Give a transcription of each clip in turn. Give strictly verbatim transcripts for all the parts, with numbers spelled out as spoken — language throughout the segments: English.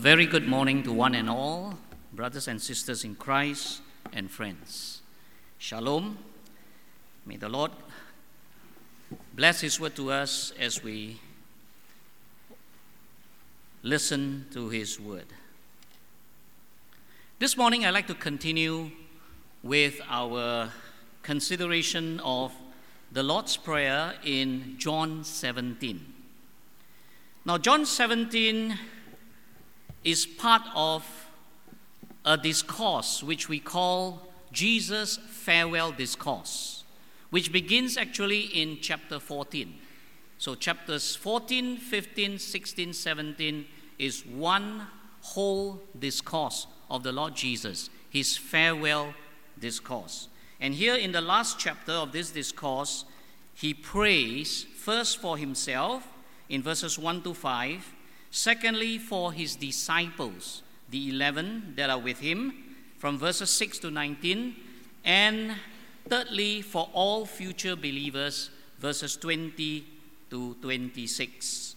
Very good morning to one and all, brothers and sisters in Christ and friends. Shalom. May the Lord bless His word to us as we listen to His word. This morning I'd like to continue with our consideration of the Lord's Prayer in John seventeen. Now, John seventeen is part of a discourse which we call Jesus' farewell discourse, which begins actually in chapter fourteen. So chapters fourteen, fifteen, sixteen, seventeen is one whole discourse of the Lord Jesus, His farewell discourse. And here in the last chapter of this discourse, He prays first for Himself in verses one to five, secondly, for His disciples, the eleven that are with Him, from verses six to nineteen, and thirdly, for all future believers, verses twenty to twenty-six.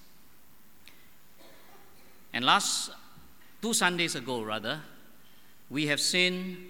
And last, two Sundays ago rather, we have seen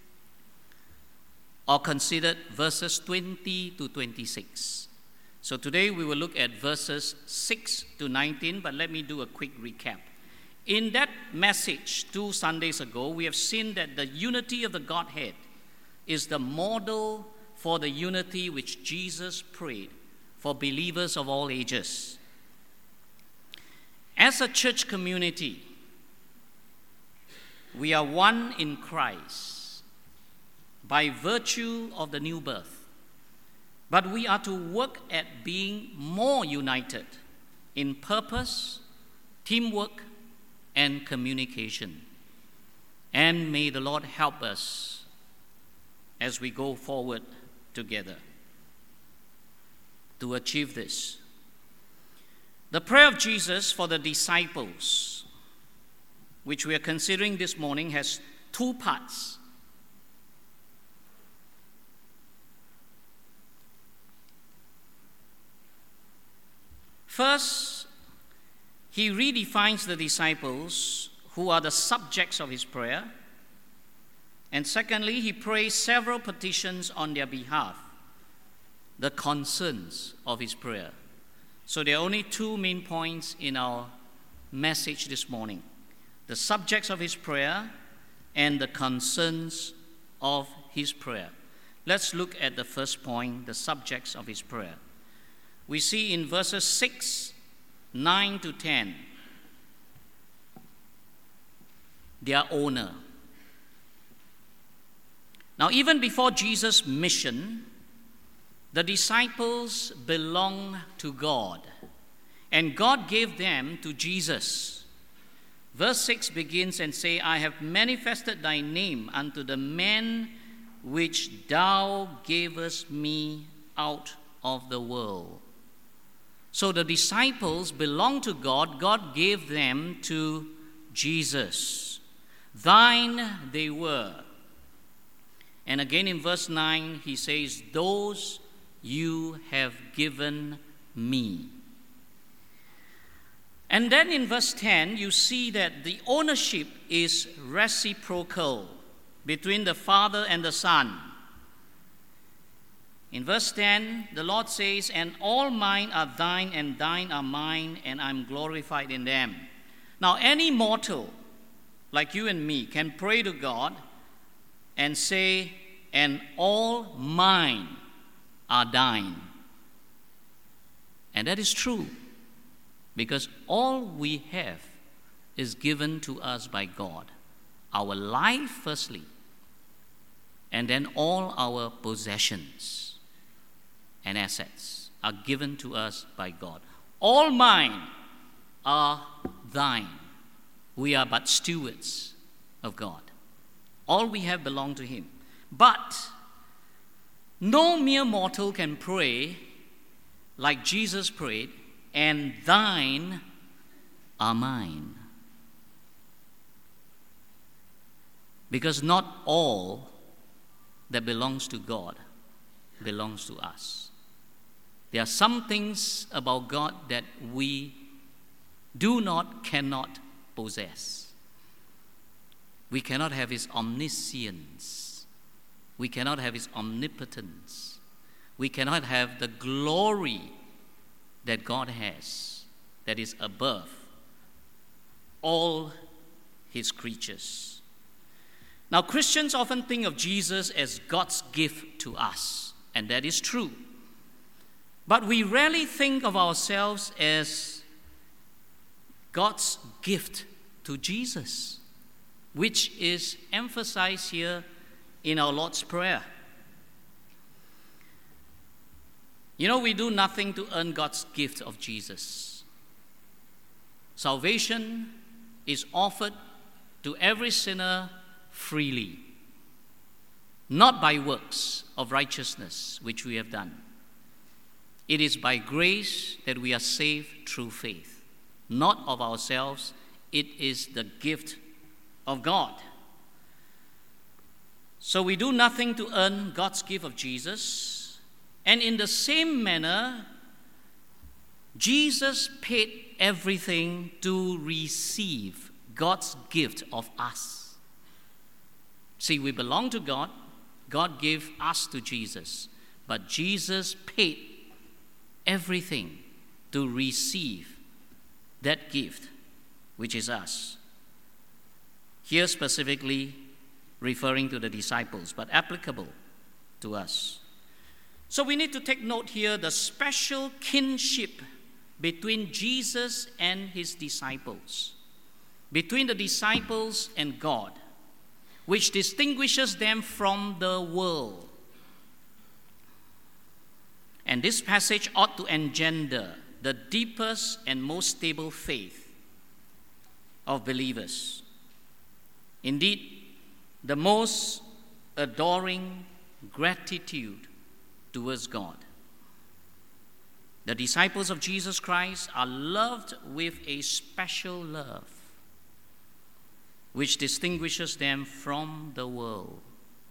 or considered verses twenty to twenty-six. So today we will look at verses six to nineteen, but let me do a quick recap. In that message two Sundays ago, we have seen that the unity of the Godhead is the model for the unity which Jesus prayed for believers of all ages. As a church community, we are one in Christ by virtue of the new birth. But we are to work at being more united in purpose, teamwork, and communication. And may the Lord help us as we go forward together to achieve this. The prayer of Jesus for the disciples, which we are considering this morning, has two parts. First, He redefines the disciples who are the subjects of His prayer. And secondly, He prays several petitions on their behalf, the concerns of His prayer. So there are only two main points in our message this morning: the subjects of His prayer and the concerns of His prayer. Let's look at the first point, the subjects of His prayer. We see in verses six, nine to ten, their owner. Now, even before Jesus' mission, the disciples belong to God, and God gave them to Jesus. Verse six begins and say, I have manifested thy name unto the men which thou gavest me out of the world. So the disciples belong to God. God gave them to Jesus. Thine they were. And again in verse nine, he says, those you have given me. And then in verse ten, you see that the ownership is reciprocal between the Father and the Son. In verse ten, the Lord says, and all mine are thine, and thine are mine, and I'm glorified in them. Now, any mortal, like you and me, can pray to God and say, and all mine are thine. And that is true, because all we have is given to us by God. Our life, firstly, and then all our possessions and assets are given to us by God. All mine are thine. We are but stewards of God. All we have belong to Him. But no mere mortal can pray like Jesus prayed, and thine are mine. Because not all that belongs to God belongs to us. There are some things about God that we do not, cannot possess. We cannot have his omniscience. We cannot have his omnipotence. We cannot have the glory that God has, that is above all his creatures. Now, Christians often think of Jesus as God's gift to us, and that is true. But we rarely think of ourselves as God's gift to Jesus, which is emphasized here in our Lord's Prayer. You know, we do nothing to earn God's gift of Jesus. Salvation is offered to every sinner freely, not by works of righteousness which we have done. It is by grace that we are saved through faith, not of ourselves. It is the gift of God. So we do nothing to earn God's gift of Jesus. And in the same manner, Jesus paid everything to receive God's gift of us. See, we belong to God. God gave us to Jesus. But Jesus paid everything to receive that gift, which is us. Here specifically referring to the disciples, but applicable to us. So we need to take note here the special kinship between Jesus and his disciples, between the disciples and God, which distinguishes them from the world. And this passage ought to engender the deepest and most stable faith of believers. Indeed, the most adoring gratitude towards God. The disciples of Jesus Christ are loved with a special love, which distinguishes them from the world.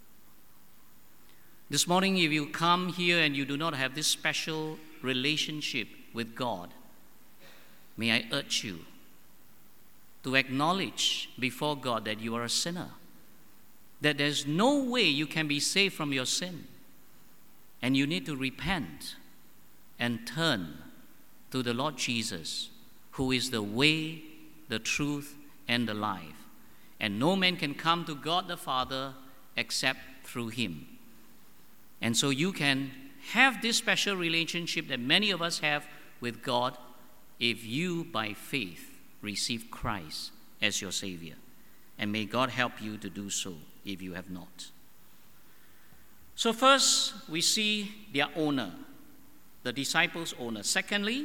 This morning, if you come here and you do not have this special relationship with God, may I urge you to acknowledge before God that you are a sinner, that there's no way you can be saved from your sin, and you need to repent and turn to the Lord Jesus, who is the way, the truth, and the life. And no man can come to God the Father except through him. And so you can have this special relationship that many of us have with God if you, by faith, receive Christ as your Savior. And may God help you to do so if you have not. So first, we see their owner, the disciples' owner. Secondly,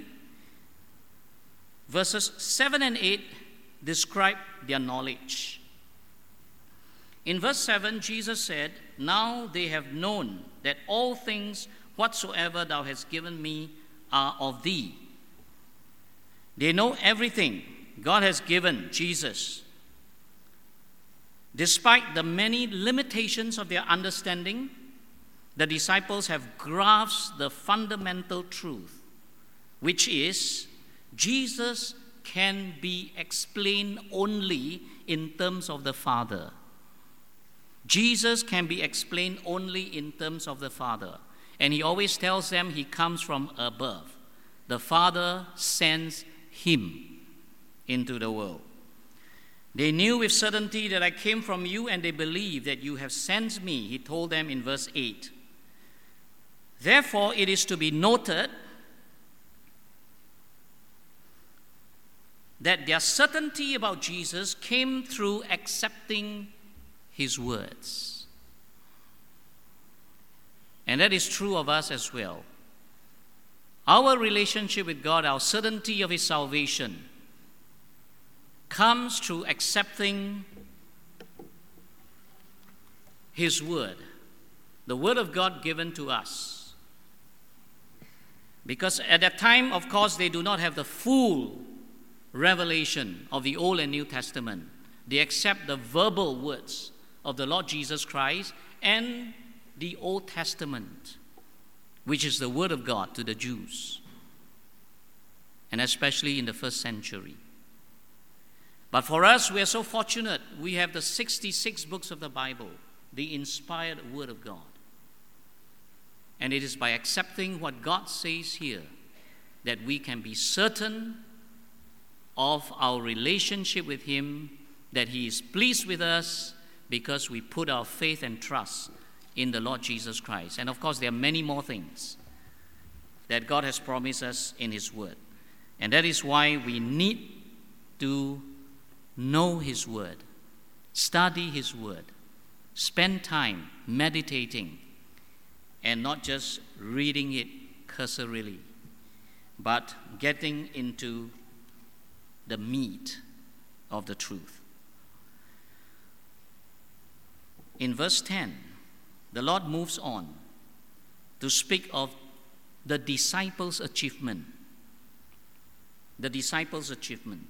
verses seven and eight describe their knowledge. In verse seven, Jesus said, "Now they have known that all things whatsoever thou hast given me are of thee." They know everything God has given Jesus. Despite the many limitations of their understanding, the disciples have grasped the fundamental truth, which is Jesus can be explained only in terms of the Father. Jesus can be explained only in terms of the Father. And he always tells them he comes from above. The Father sends him into the world. They knew with certainty that I came from you, and they believe that you have sent me, he told them in verse eight. Therefore, it is to be noted that their certainty about Jesus came through accepting his words. And that is true of us as well. Our relationship with God, our certainty of his salvation, comes through accepting his word, the word of God given to us. Because at that time, of course, they do not have the full revelation of the Old and New Testament. They accept the verbal words of the Lord Jesus Christ and the Old Testament, which is the word of God to the Jews, and especially in the first century. But for us, we are so fortunate. We have the sixty-six books of the Bible, the inspired Word of God. And it is by accepting what God says here that we can be certain of our relationship with Him, that He is pleased with us because we put our faith and trust in the Lord Jesus Christ. And of course, there are many more things that God has promised us in His Word. And that is why we need to know His Word, study His Word, spend time meditating, and not just reading it cursorily, but getting into the meat of the truth. In verse ten, the Lord moves on to speak of the disciples' achievement. The disciples' achievement.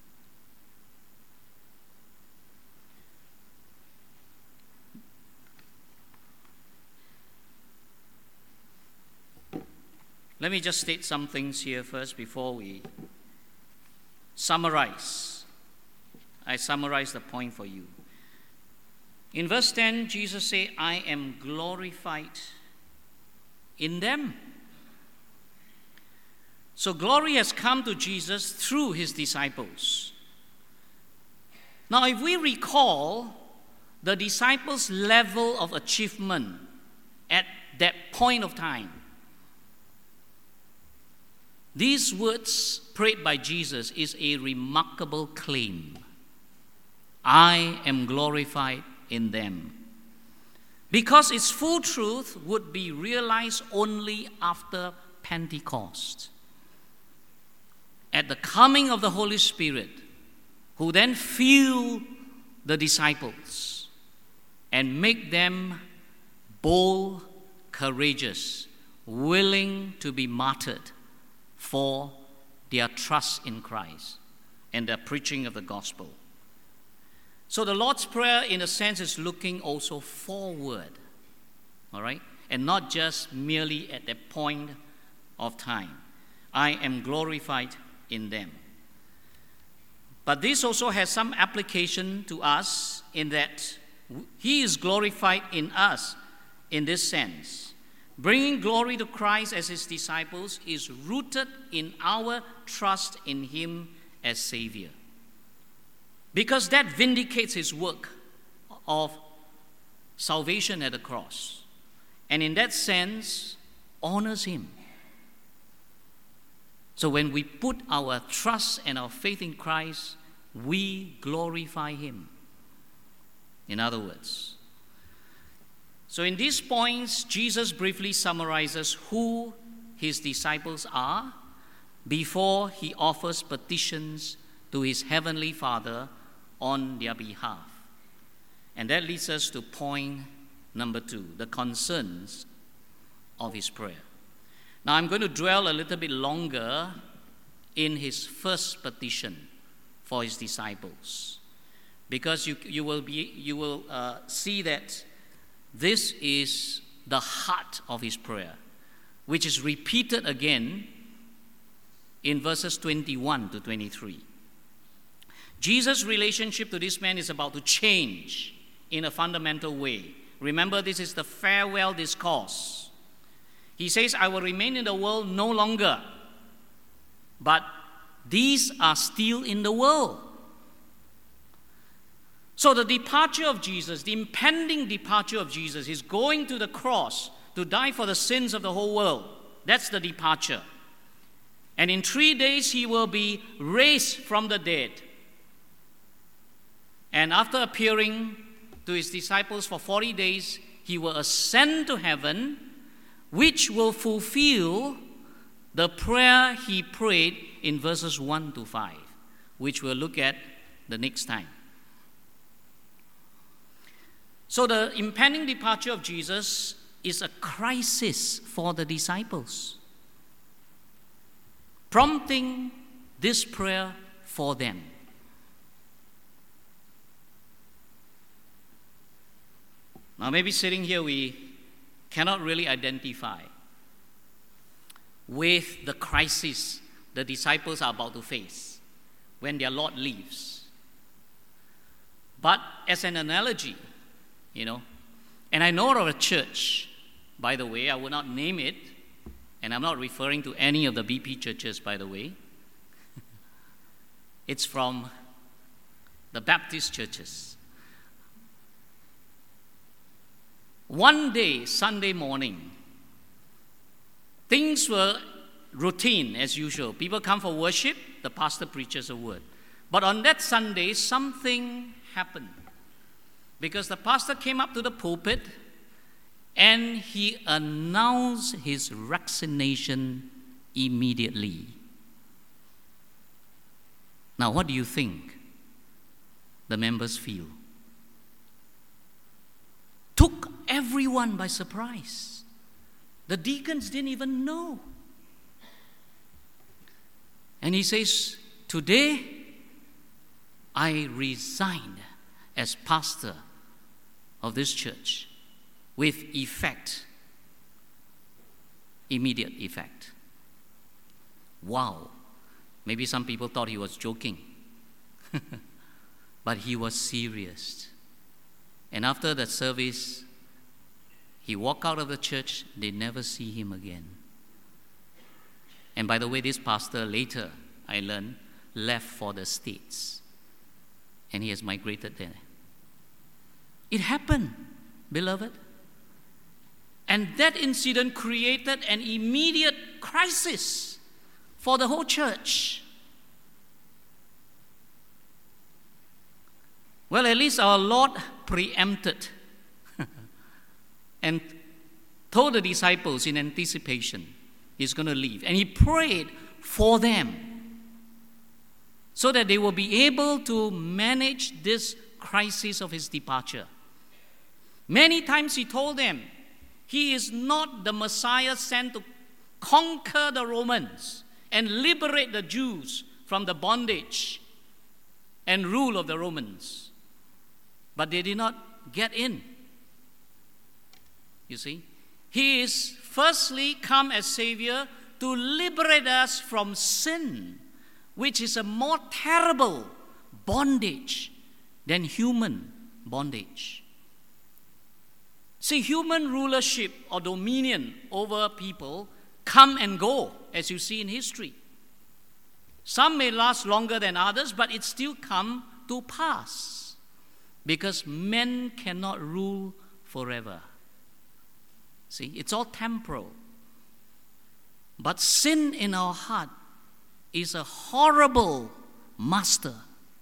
Let me just state some things here first before we summarize. I summarize the point for you. In verse ten, Jesus said, I am glorified in them. So glory has come to Jesus through His disciples. Now, if we recall the disciples' level of achievement at that point of time, these words prayed by Jesus is a remarkable claim. I am glorified in them. Because its full truth would be realized only after Pentecost. At the coming of the Holy Spirit, who then fill the disciples and make them bold, courageous, willing to be martyred for their trust in Christ and their preaching of the gospel. So the Lord's Prayer, in a sense, is looking also forward, all right? And not just merely at that point of time. I am glorified in them. But this also has some application to us in that He is glorified in us in this sense. Bringing glory to Christ as His disciples is rooted in our trust in Him as Savior. Because that vindicates His work of salvation at the cross. And in that sense, honors Him. So when we put our trust and our faith in Christ, we glorify Him. In other words, so in these points, Jesus briefly summarizes who His disciples are before He offers petitions to His Heavenly Father on their behalf. And that leads us to point number two, the concerns of His prayer. Now I'm going to dwell a little bit longer in His first petition for His disciples, because you, you will, be, you will uh, see that this is the heart of His prayer, which is repeated again in verses twenty-one to twenty-three. Jesus' relationship to this man is about to change in a fundamental way. Remember, this is the farewell discourse. He says, I will remain in the world no longer, but these are still in the world. So the departure of Jesus, the impending departure of Jesus, is going to the cross to die for the sins of the whole world. That's the departure. And in three days He will be raised from the dead. And after appearing to His disciples for forty days, He will ascend to heaven, which will fulfill the prayer He prayed in verses one to five, which we'll look at the next time. So the impending departure of Jesus is a crisis for the disciples, prompting this prayer for them. Now, maybe sitting here, we cannot really identify with the crisis the disciples are about to face when their Lord leaves But as an analogy, you know, and I know of a church, by the way, I will not name it, and I'm not referring to any of the B P churches, by the way. It's from the Baptist churches. One day, Sunday morning, things were routine as usual. People come for worship, the pastor preaches a word. But on that Sunday, something happened. Because the pastor came up to the pulpit and he announced his vaccination immediately. Now, what do you think the members feel? Took everyone by surprise. The deacons didn't even know. And he says, today I resigned as pastor of this church with effect, immediate effect. Wow. Maybe some people thought he was joking. But he was serious. And after the service, he walked out of the church. They never see him again. And by the way, this pastor later, I learned, left for the States. And he has migrated there. It happened, beloved. And that incident created an immediate crisis for the whole church. Well, at least our Lord preempted and told the disciples in anticipation he's going to leave. And he prayed for them so that they will be able to manage this crisis of his departure. Many times he told them he is not the Messiah sent to conquer the Romans and liberate the Jews from the bondage and rule of the Romans. But they did not get in. You see, he is firstly come as Savior to liberate us from sin, which is a more terrible bondage than human bondage. See, human rulership or dominion over people come and go, as you see in history. Some may last longer than others, but it still come to pass because men cannot rule forever. See, it's all temporal. But sin in our heart is a horrible master.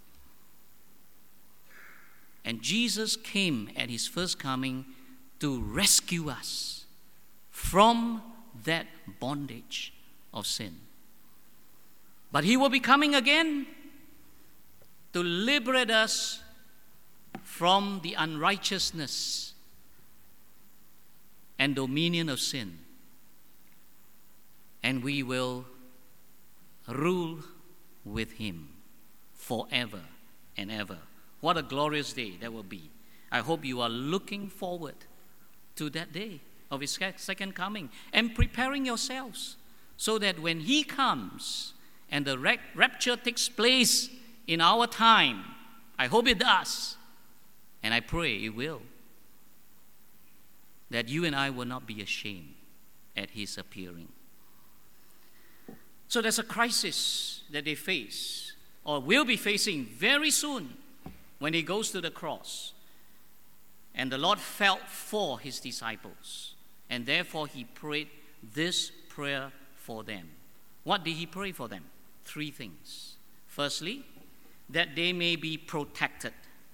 And Jesus came at his first coming to rescue us from that bondage of sin. But he will be coming again to liberate us from the unrighteousness and dominion of sin. And we will rule with him forever and ever. What a glorious day that will be. I hope you are looking forward to that day of his second coming and preparing yourselves so that when he comes and the rapture takes place in our time, I hope it does, and I pray it will, that you and I will not be ashamed at his appearing. So there's a crisis that they face, or will be facing very soon when he goes to the cross. And the Lord felt for his disciples, and therefore he prayed this prayer for them. What did he pray for them? Three things. Firstly, that they may be protected.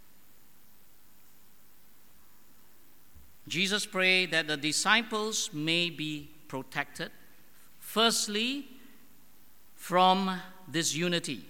Jesus prayed that the disciples may be protected, firstly, from disunity.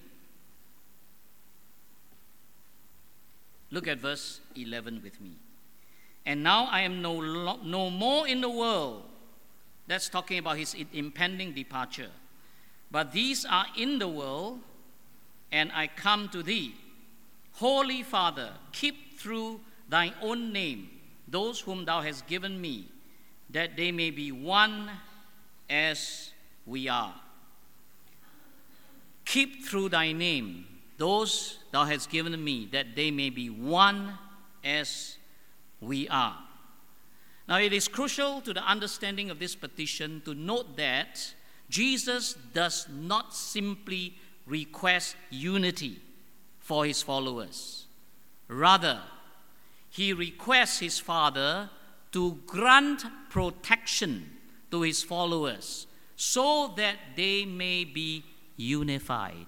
Look at verse eleven with me. And now I am no, lo- no more in the world. That's talking about his impending departure. But these are in the world, and I come to thee. Holy Father, keep through thine own name those whom thou hast given me, that they may be one as we are. Keep through thy name those thou hast given me, that they may be one as we are. Now, it is crucial to the understanding of this petition to note that Jesus does not simply request unity for his followers. Rather, he requests his Father to grant protection to his followers so that they may be unified.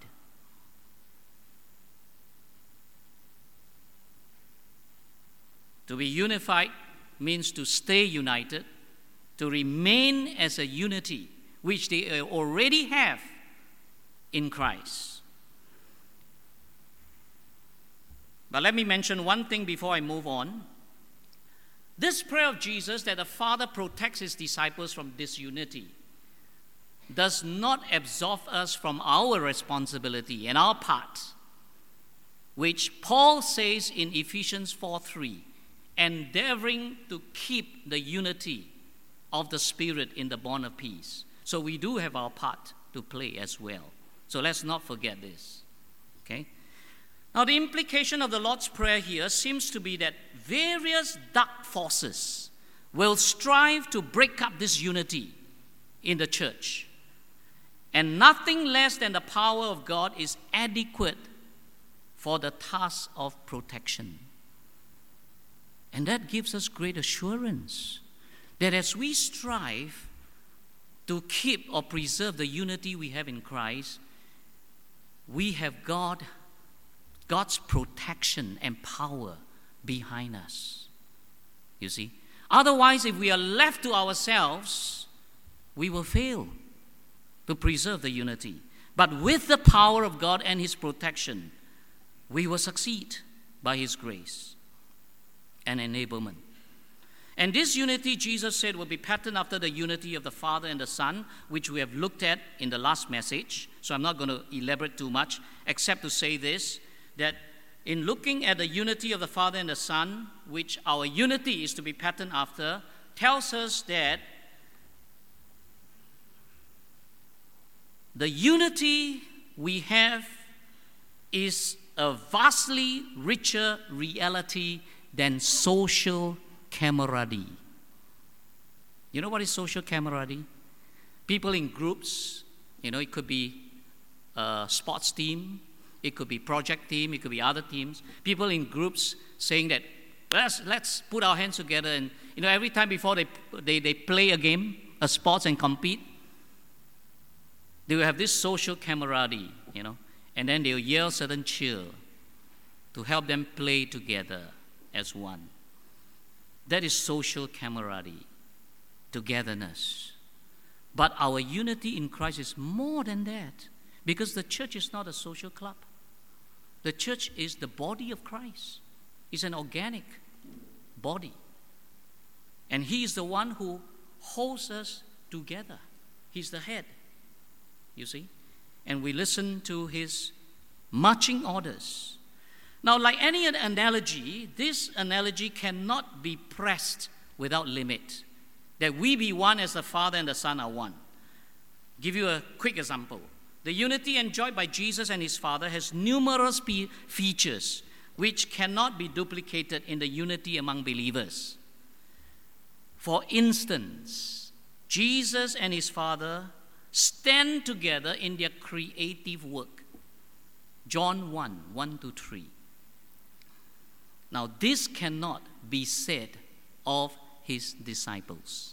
To be unified means to stay united, to remain as a unity, which they already have in Christ. But let me mention one thing before I move on. This prayer of Jesus that the Father protects his disciples from disunity does not absolve us from our responsibility and our part, which Paul says in Ephesians four three, endeavoring to keep the unity of the Spirit in the bond of peace. So we do have our part to play as well. So let's not forget this. Okay? Now, the implication of the Lord's Prayer here seems to be that various dark forces will strive to break up this unity in the church. And nothing less than the power of God is adequate for the task of protection. And that gives us great assurance that as we strive to keep or preserve the unity we have in Christ, we have God, God's protection and power behind us. You see? Otherwise, if we are left to ourselves, we will fail to preserve the unity. But with the power of God and his protection, we will succeed by his grace and enablement. And this unity, Jesus said, will be patterned after the unity of the Father and the Son, which we have looked at in the last message. So I'm not going to elaborate too much, except to say this, that in looking at the unity of the Father and the Son, which our unity is to be patterned after, tells us that the unity we have is a vastly richer reality than social camaraderie. You know what is social camaraderie? People in groups, you know, it could be a sports team, it could be project team, it could be other teams. People in groups saying that, let's, let's put our hands together and, you know, every time before they, they, they play a game, a sports and compete, they will have this social camaraderie, you know, and then they'll yell certain cheer to help them play together as one. That is social camaraderie, togetherness. But our unity in Christ is more than that, because the church is not a social club. The church is the body of Christ. It's an organic body. And he is the one who holds us together. He's the head, you see. And we listen to his marching orders. Now, like any analogy, this analogy cannot be pressed without limit. That we be one as the Father and the Son are one. Give you a quick example. The unity enjoyed by Jesus and his Father has numerous pe- features which cannot be duplicated in the unity among believers. For instance, Jesus and his Father stand together in their creative work. John one, one to three. Now, this cannot be said of his disciples.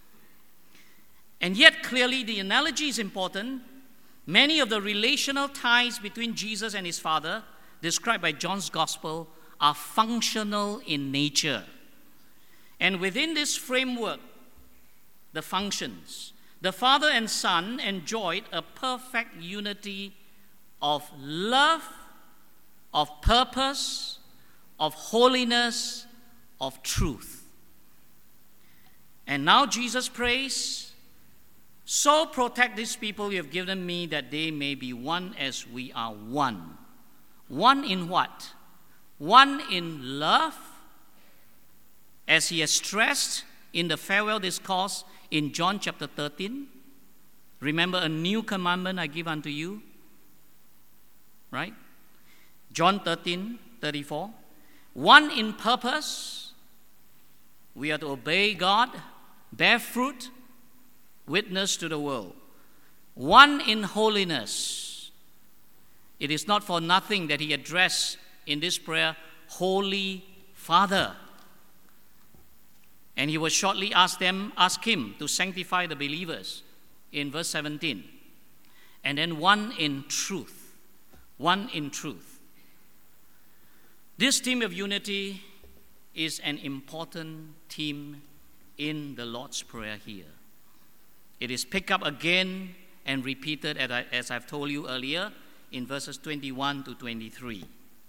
And yet, clearly, the analogy is important. Many of the relational ties between Jesus and his Father, described by John's Gospel, are functional in nature. And within this framework, the functions, the Father and Son enjoyed a perfect unity of love, of purpose, of holiness, of truth. And now Jesus prays, so protect these people you have given me, that they may be one as we are one. One in what? One in love, as he has stressed in the farewell discourse in John chapter thirteen. Remember, a new commandment I give unto you, right? John thirteen thirty-four. One in purpose, we are to obey God, bear fruit, witness to the world. One in holiness. It is not for nothing that he addressed in this prayer, Holy Father. And he will shortly ask them, ask him to sanctify the believers in verse seventeen. And then one in truth. One in truth. This theme of unity is an important theme in the Lord's Prayer here. It is picked up again and repeated, as, I, as I've told you earlier, in verses twenty-one to twenty-three.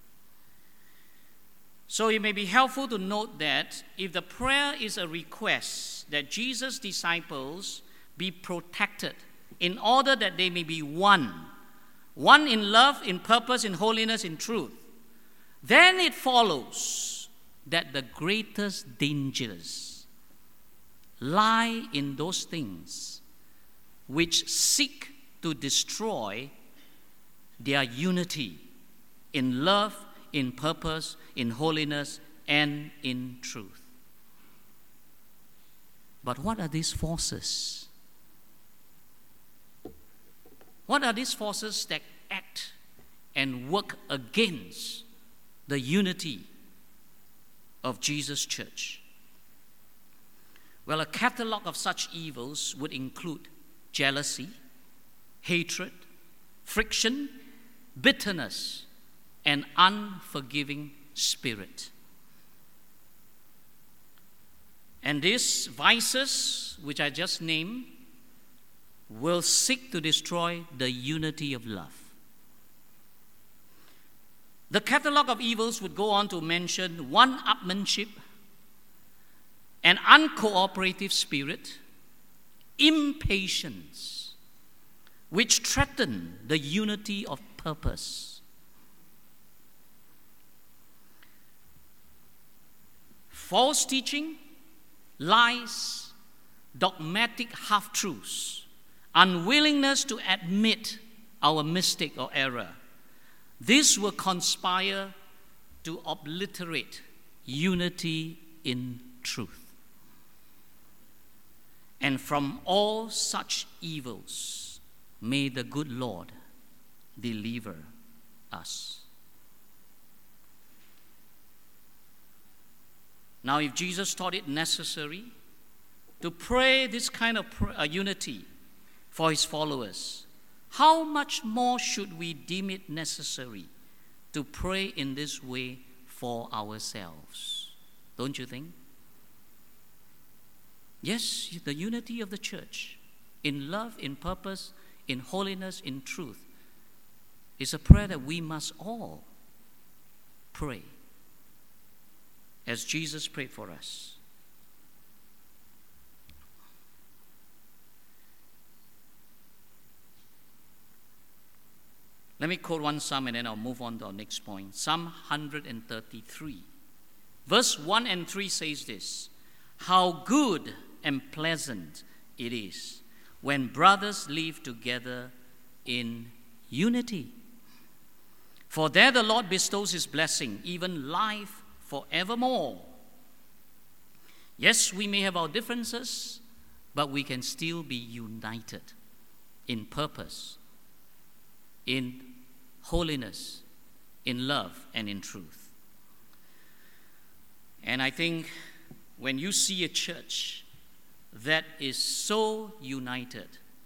So it may be helpful to note that if the prayer is a request that Jesus' disciples be protected in order that they may be one, one in love, in purpose, in holiness, in truth, then it follows that the greatest dangers lie in those things which seek to destroy their unity in love, in purpose, in holiness, and in truth. But what are these forces? What are these forces that act and work against the unity of Jesus' church? Well, a catalog of such evils would include jealousy, hatred, friction, bitterness, and unforgiving spirit. And these vices, which I just named, will seek to destroy the unity of love. The catalog of evils would go on to mention one-upmanship, an uncooperative spirit, impatience, which threaten the unity of purpose, false teaching, lies, dogmatic half-truths, unwillingness to admit our mistake or error. This will conspire to obliterate unity in truth. And from all such evils, may the good Lord deliver us. Now, if Jesus thought it necessary to pray this kind of pr- uh, unity for his followers, how much more should we deem it necessary to pray in this way for ourselves? Don't you think? Yes, the unity of the church in love, in purpose, in holiness, in truth is a prayer that we must all pray as Jesus prayed for us. Let me quote one psalm and then I'll move on to our next point. Psalm one hundred thirty-three. Verse one and three says this: how good and pleasant it is when brothers live together in unity. For there the Lord bestows his blessing, even life forevermore. Yes, we may have our differences, but we can still be united in purpose, in holiness, in love, and in truth. And I think when you see a church that is so united,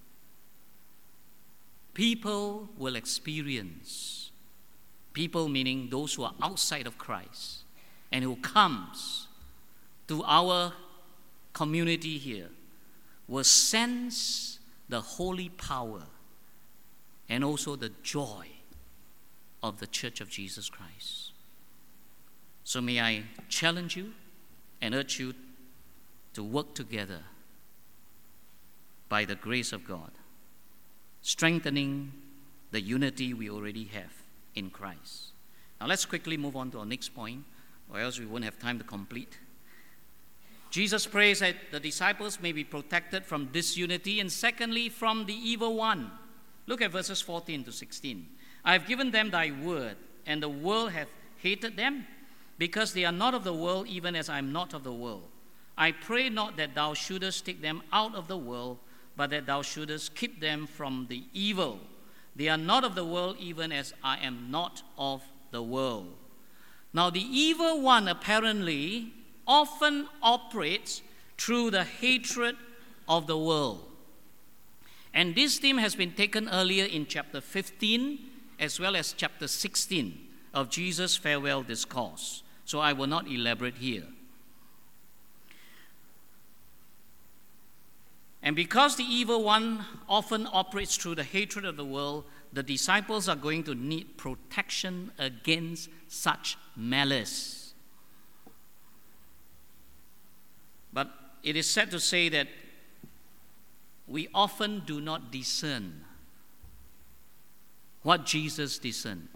people will experience, people meaning those who are outside of Christ and who comes to our community here, will sense the holy power and also the joy of the Church of Jesus Christ. So may I challenge you and urge you to work together by the grace of God, strengthening the unity we already have in Christ. Now let's quickly move on to our next point, or else we won't have time to complete. Jesus prays that the disciples may be protected from disunity, and secondly, from the evil one. Look at verses fourteen to sixteen. I have given them thy word, and the world hath hated them, because they are not of the world, even as I am not of the world. I pray not that thou shouldest take them out of the world, but that thou shouldest keep them from the evil. They are not of the world, even as I am not of the world. Now, the evil one apparently often operates through the hatred of the world. And this theme has been taken earlier in chapter fifteen as well as chapter sixteen of Jesus' farewell discourse. So I will not elaborate here. And because the evil one often operates through the hatred of the world, the disciples are going to need protection against such malice. But it is sad to say that we often do not discern what Jesus discerned.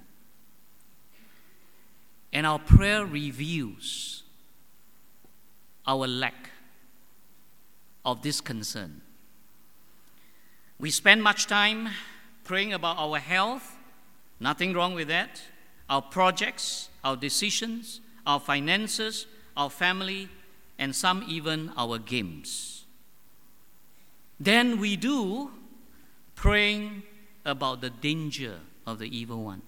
And our prayer reveals our lack of this concern. We spend much time praying about our health, nothing wrong with that, our projects, our decisions, our finances, our family, and some even our games. Then we do praying about the danger of the evil one.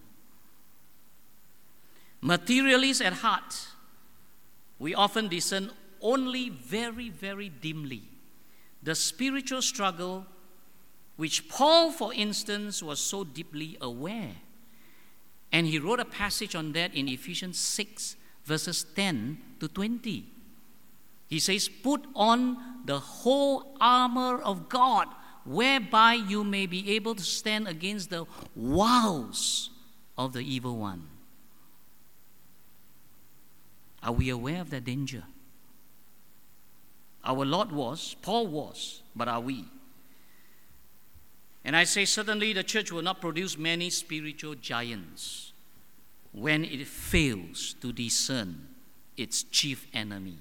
Materialists at heart, we often discern only very, very dimly the spiritual struggle which Paul, for instance, was so deeply aware. And he wrote a passage on that in Ephesians six, verses ten to twenty. He says, "Put on the whole armor of God, whereby you may be able to stand against the wiles of the evil one." Are we aware of that danger? Our Lord was, Paul was, but are we? And I say certainly the church will not produce many spiritual giants when it fails to discern its chief enemy.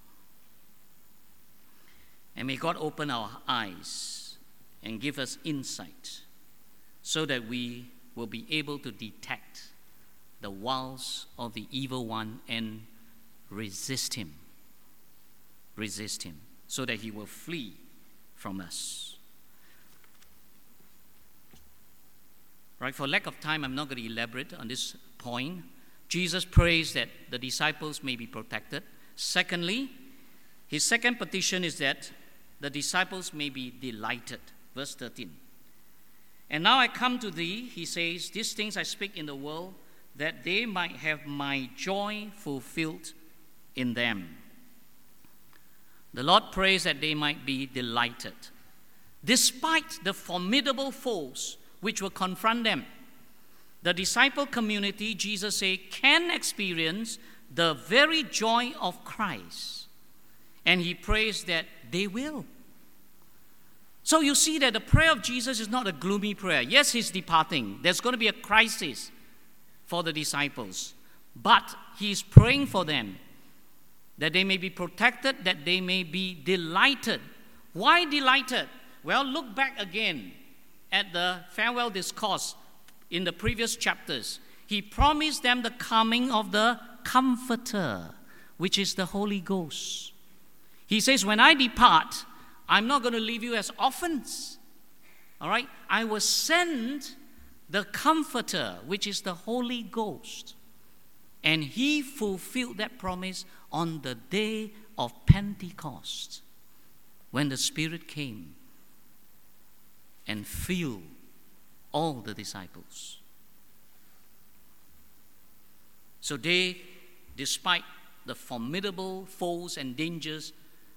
And may God open our eyes and give us insight so that we will be able to detect the wiles of the evil one and resist him. Resist him so that he will flee from us. Right, for lack of time, I'm not going to elaborate on this point. Jesus prays that the disciples may be protected. Secondly, his second petition is that the disciples may be delighted. Verse thirteen. "And now I come to thee," he says, "these things I speak in the world, that they might have my joy fulfilled in them." The Lord prays that they might be delighted, despite the formidable foes which will confront them. The disciple community, Jesus says, can experience the very joy of Christ. And he prays that they will. So you see that the prayer of Jesus is not a gloomy prayer. Yes, he's departing. There's going to be a crisis for the disciples. But he's praying for them, that they may be protected, that they may be delighted. Why delighted? Well, look back again at the farewell discourse in the previous chapters. He promised them the coming of the Comforter, which is the Holy Ghost. He says, when I depart, I'm not going to leave you as orphans. All right? I will send the Comforter, which is the Holy Ghost. And he fulfilled that promise on the day of Pentecost, when the Spirit came and filled all the disciples. So they, despite the formidable foes and dangers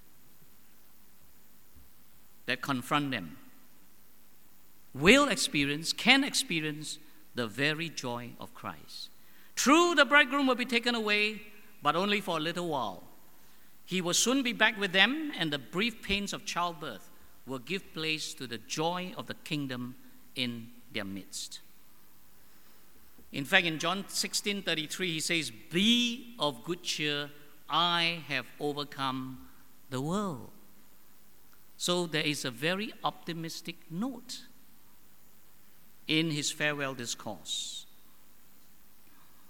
that confront them, will experience, can experience the very joy of Christ. True, the bridegroom will be taken away, but only for a little while. He will soon be back with them, and the brief pains of childbirth will give place to the joy of the kingdom in their midst. In fact, in John sixteen thirty-three, he says, "Be of good cheer, I have overcome the world." So there is a very optimistic note in his farewell discourse.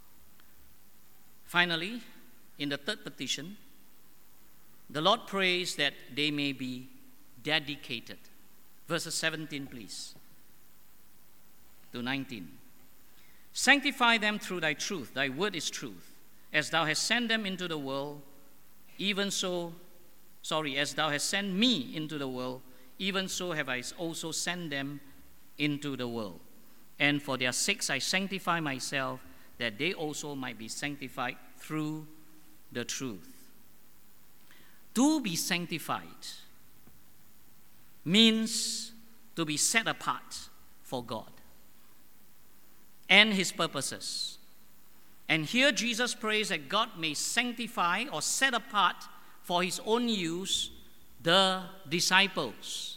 Finally, in the third petition, the Lord prays that they may be dedicated. Verses seventeen, please, to nineteen. Sanctify them through thy truth. Thy word is truth. As thou hast sent them into the world, even so, sorry, as thou hast sent me into the world, even so have I also sent them into the world. And for their sakes I sanctify myself, that they also might be sanctified through the truth. To be sanctified means to be set apart for God and his purposes. And here Jesus prays that God may sanctify or set apart for his own use the disciples.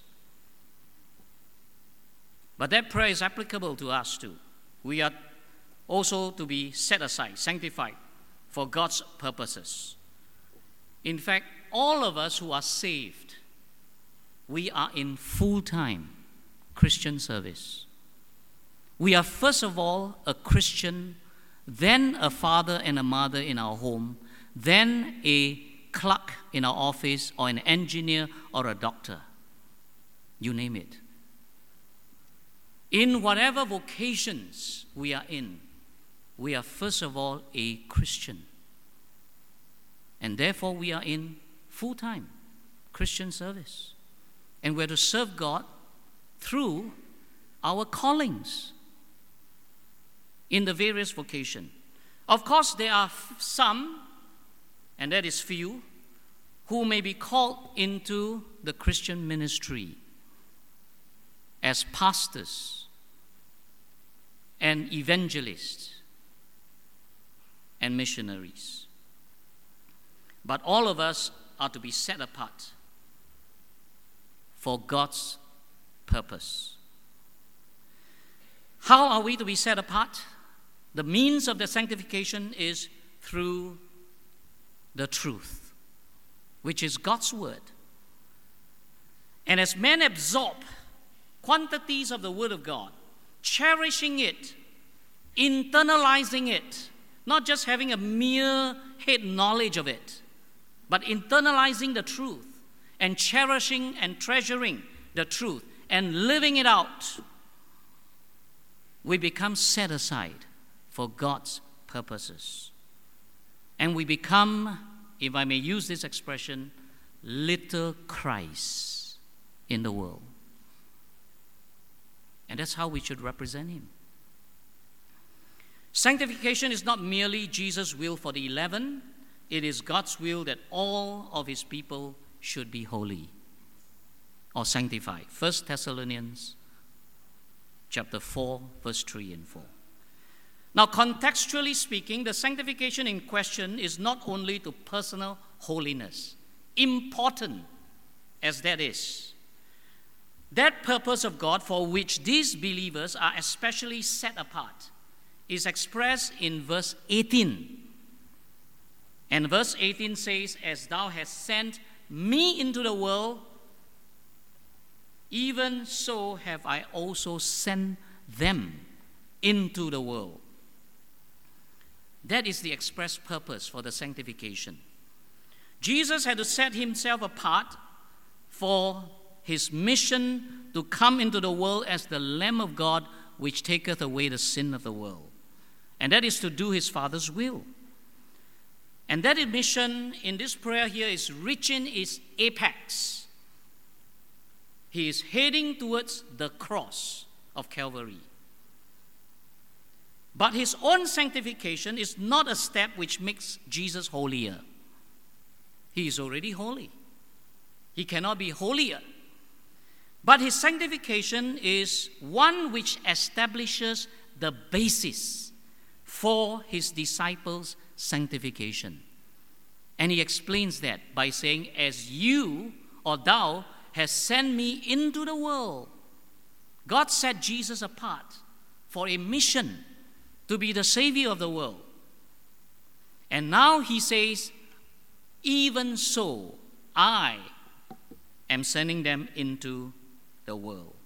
But that prayer is applicable to us too. We are also to be set aside, sanctified for God's purposes. In fact, all of us who are saved, we are in full-time Christian service. We are first of all a Christian, then a father and a mother in our home, then a clerk in our office, or an engineer or a doctor. You name it. In whatever vocations we are in, we are first of all a Christian. And therefore we are in full-time Christian service. And we're to serve God through our callings in the various vocations. Of course, there are some, and that is few, who may be called into the Christian ministry as pastors and evangelists and missionaries. But all of us are to be set apart for God's purpose. How are we to be set apart? The means of the sanctification is through the truth, which is God's word. And as men absorb quantities of the word of God, cherishing it, internalizing it, not just having a mere head knowledge of it, but internalizing the truth and cherishing and treasuring the truth and living it out, we become set aside for God's purposes. And we become, if I may use this expression, little Christ in the world. And that's how we should represent him. Sanctification is not merely Jesus' will for the eleven. It is God's will that all of his people should be holy or sanctified. First Thessalonians chapter four, verse three and four. Now, contextually speaking, the sanctification in question is not only to personal holiness, important as that is. That purpose of God for which these believers are especially set apart is expressed in verse eighteen. And verse eighteen says, "As thou hast sent me into the world, even so have I also sent them into the world." That is the express purpose for the sanctification. Jesus had to set himself apart for his mission to come into the world as the Lamb of God, which taketh away the sin of the world. And that is to do his Father's will. And that mission in this prayer here is reaching its apex. He is heading towards the cross of Calvary. But his own sanctification is not a step which makes Jesus holier. He is already holy. He cannot be holier. But his sanctification is one which establishes the basis for his disciples' sanctification. And he explains that by saying, "As you or thou hast sent me into the world." God set Jesus apart for a mission to be the Savior of the world. And now he says, "Even so, I am sending them into the world."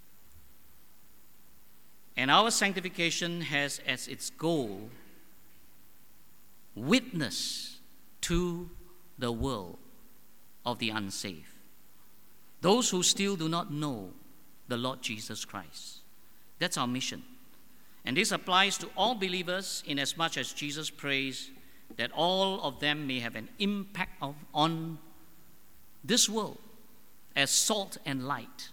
And our sanctification has as its goal witness to the world of the unsaved, those who still do not know the Lord Jesus Christ. That's our mission. And this applies to all believers in as much as Jesus prays that all of them may have an impact of, on this world as salt and light.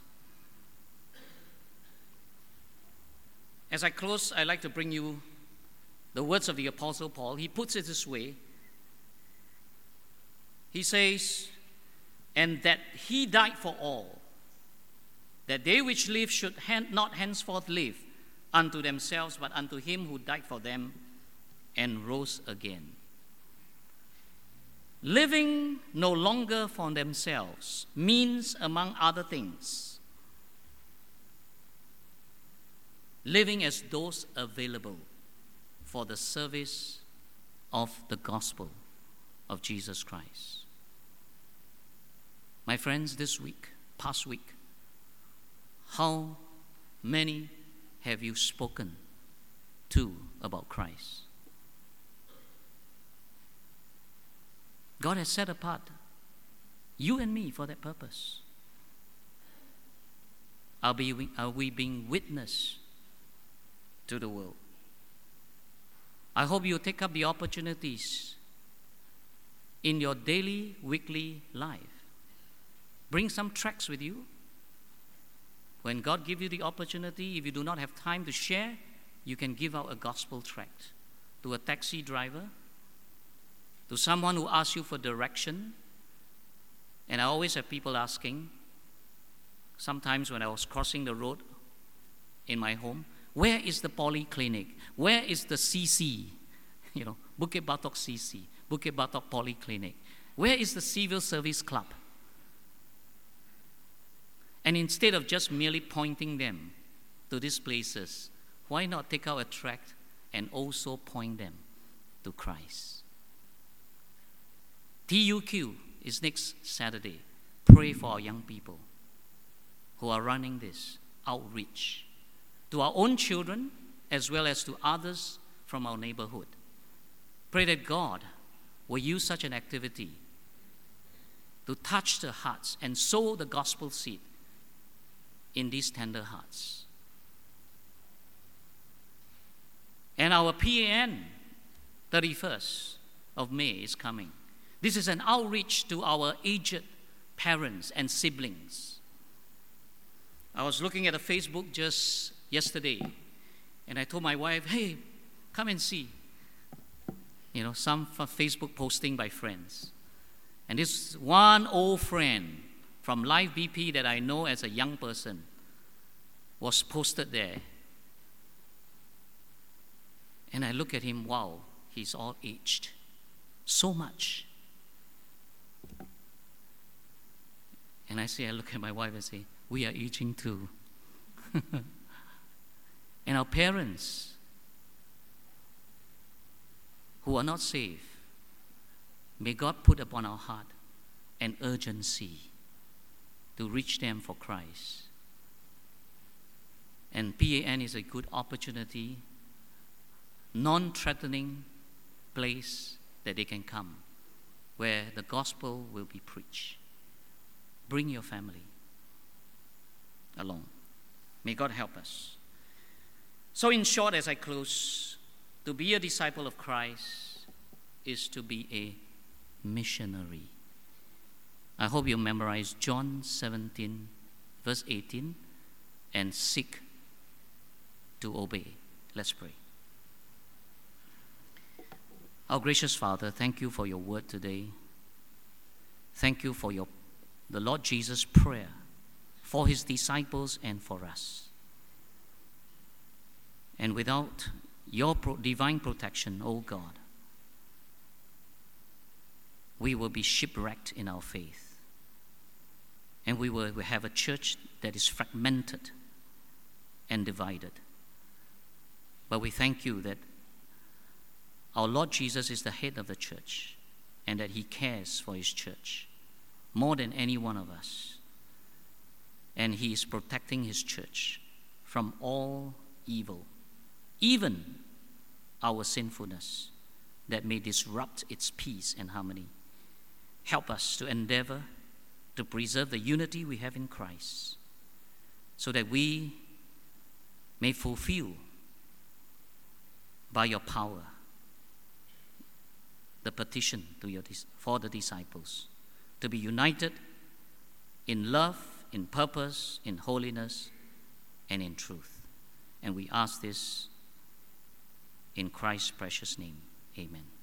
As I close, I'd like to bring you the words of the Apostle Paul. He puts it this way. He says, and that he died for all, that they which live should not henceforth live unto themselves, but unto him who died for them and rose again. Living no longer for themselves means, among other things, living as those available for the service of the gospel of Jesus Christ. My friends, this week, past week, how many have you spoken to about Christ? God has set apart you and me for that purpose. Are we, are we being witness to the world? I hope you take up the opportunities in your daily, weekly life. Bring some tracts with you. When God gives you the opportunity, if you do not have time to share, you can give out a gospel tract to a taxi driver, to someone who asks you for direction. And I always have people asking, sometimes when I was crossing the road in my home, where is the polyclinic? Where is the C C? You know, Bukit Batok C C, Bukit Batok Polyclinic. Where is the Civil Service Club? And instead of just merely pointing them to these places, why not take out a tract and also point them to Christ? T U Q is next Saturday. Pray for our young people who are running this outreach to our own children as well as to others from our neighborhood. Pray that God will use such an activity to touch the hearts and sow the gospel seed in these tender hearts. And our P A N, thirty-first of May, is coming. This is an outreach to our aged parents and siblings. I was looking at a Facebook just yesterday, and I told my wife, hey, come and see. You know, some Facebook posting by friends. And this one old friend from Life B P that I know as a young person was posted there. And I look at him, wow, he's all aged. So much. And I say, I look at my wife and say, we are aging too. And our parents who are not saved, may God put upon our heart an urgency to reach them for Christ. And P A N is a good opportunity, non-threatening place that they can come, where the gospel will be preached. Bring your family along. May God help us. So in short, as I close, to be a disciple of Christ is to be a missionary. I hope you memorize John seventeen, verse eighteen, and seek to obey. Let's pray. Our gracious Father, thank you for your word today. Thank you for your the Lord Jesus' prayer for his disciples and for us. And without your pro- divine protection, O God, we will be shipwrecked in our faith. And we will have a church that is fragmented and divided. But we thank you that our Lord Jesus is the head of the church and that he cares for his church more than any one of us. And he is protecting his church from all evil, even our sinfulness, that may disrupt its peace and harmony. Help us to endeavor to preserve the unity we have in Christ, so that we may fulfill by your power the petition to your, for the disciples, to be united in love, in purpose, in holiness, and in truth. And we ask this in Christ's precious name. Amen.